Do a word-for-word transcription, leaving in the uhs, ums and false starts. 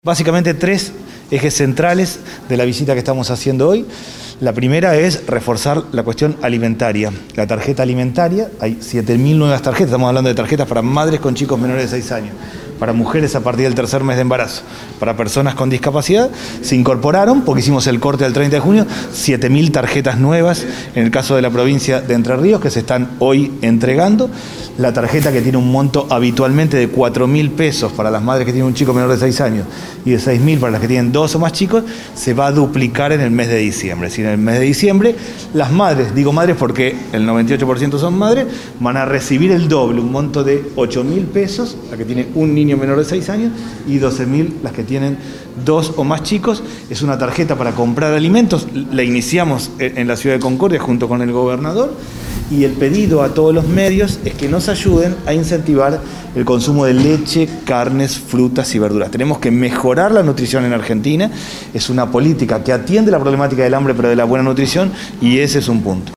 Básicamente tres ejes centrales de la visita que estamos haciendo hoy. La primera es reforzar la cuestión alimentaria. La tarjeta alimentaria, hay siete mil nuevas tarjetas, estamos hablando de tarjetas para madres con chicos menores de seis años, para mujeres a partir del tercer mes de embarazo, para personas con discapacidad. Se incorporaron, porque hicimos el corte del treinta de junio, siete mil tarjetas nuevas en el caso de la provincia de Entre Ríos, que se están hoy entregando. La tarjeta, que tiene un monto habitualmente de cuatro mil pesos para las madres que tienen un chico menor de seis años y de seis mil para las que tienen dos o más chicos, se va a duplicar en el mes de diciembre. Es decir, en el mes de diciembre las madres, digo madres porque el noventa y ocho por ciento son madres, van a recibir el doble, un monto de ocho mil pesos, la que tiene un niño menor de seis años, y doce mil las que tienen dos o más chicos. Es una tarjeta para comprar alimentos, la iniciamos en la ciudad de Concordia junto con el gobernador, y el pedido a todos los medios es que nos ayuden a incentivar el consumo de leche, carnes, frutas y verduras. Tenemos que mejorar la nutrición en Argentina, es una política que atiende la problemática del hambre pero de la buena nutrición, y ese es un punto.